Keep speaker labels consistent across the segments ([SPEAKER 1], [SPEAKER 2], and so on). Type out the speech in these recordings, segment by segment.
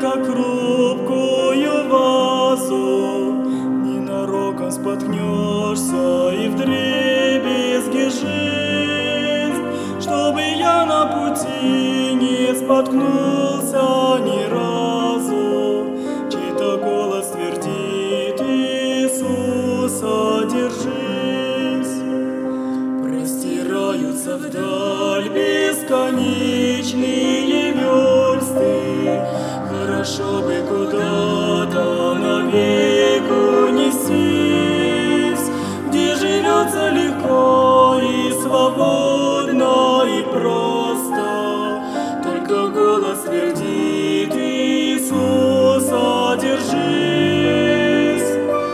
[SPEAKER 1] как хрупкую вазу, ненароком споткнешься и вдребезги жизнь, чтобы я на пути не споткнулся ни разу. Чей-то голос твердит: Иисуса держись. Простираются вдаль бесконечные версты, хорошо бы куда-то навек унестись, где живется легко и свободно и просто. Только голос твердит: Иисуса держись.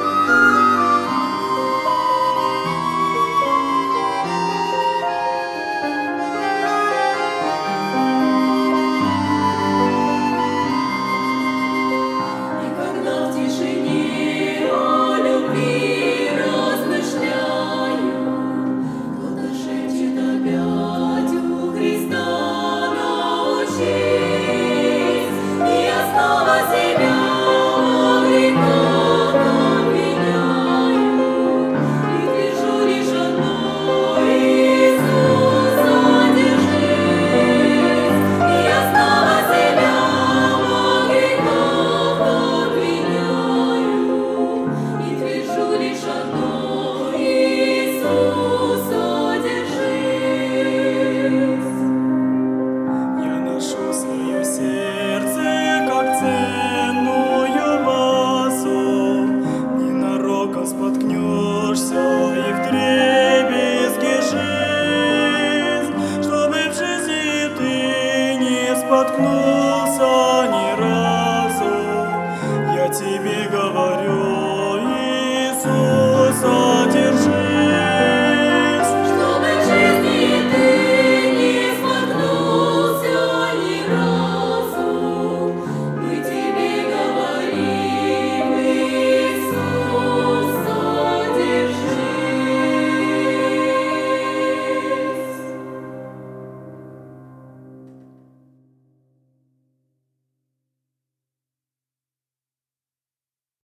[SPEAKER 1] Споткнешься и вдребезги жизнь, чтобы в жизни ты не споткнулся.